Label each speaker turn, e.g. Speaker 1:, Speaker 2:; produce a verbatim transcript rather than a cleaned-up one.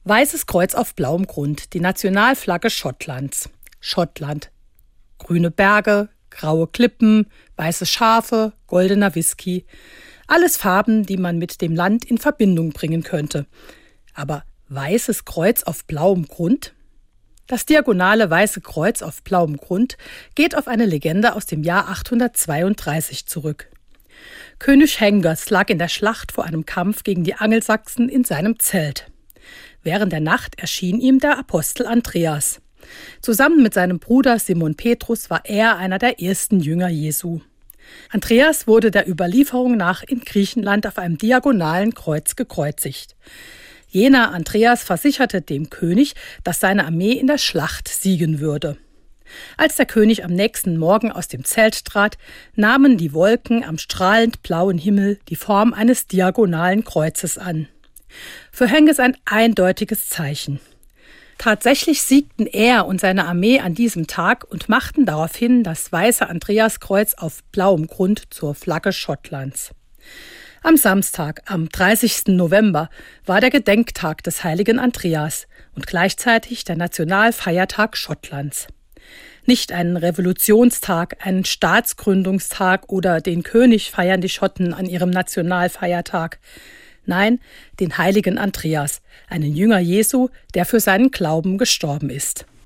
Speaker 1: Weißes Kreuz auf blauem Grund, die Nationalflagge Schottlands. Schottland. Grüne Berge, graue Klippen, weiße Schafe, goldener Whisky. Alles Farben, die man mit dem Land in Verbindung bringen könnte. Aber weißes Kreuz auf blauem Grund? Das diagonale weiße Kreuz auf blauem Grund geht auf eine Legende aus dem Jahr achthundertzweiunddreißig zurück. König Hengest lag in der Schlacht vor einem Kampf gegen die Angelsachsen in seinem Zelt. Während der Nacht erschien ihm der Apostel Andreas. Zusammen mit seinem Bruder Simon Petrus war er einer der ersten Jünger Jesu. Andreas wurde der Überlieferung nach in Griechenland auf einem diagonalen Kreuz gekreuzigt. Jener Andreas versicherte dem König, dass seine Armee in der Schlacht siegen würde. Als der König am nächsten Morgen aus dem Zelt trat, nahmen die Wolken am strahlend blauen Himmel die Form eines diagonalen Kreuzes an. Für Hengest ein eindeutiges Zeichen. Tatsächlich siegten er und seine Armee an diesem Tag und machten daraufhin das weiße Andreaskreuz auf blauem Grund zur Flagge Schottlands. Am Samstag, am dreißigsten November, war der Gedenktag des heiligen Andreas und gleichzeitig der Nationalfeiertag Schottlands. Nicht einen Revolutionstag, einen Staatsgründungstag oder den König feiern die Schotten an ihrem Nationalfeiertag. Nein, den heiligen Andreas, einen Jünger Jesu, der für seinen Glauben gestorben ist.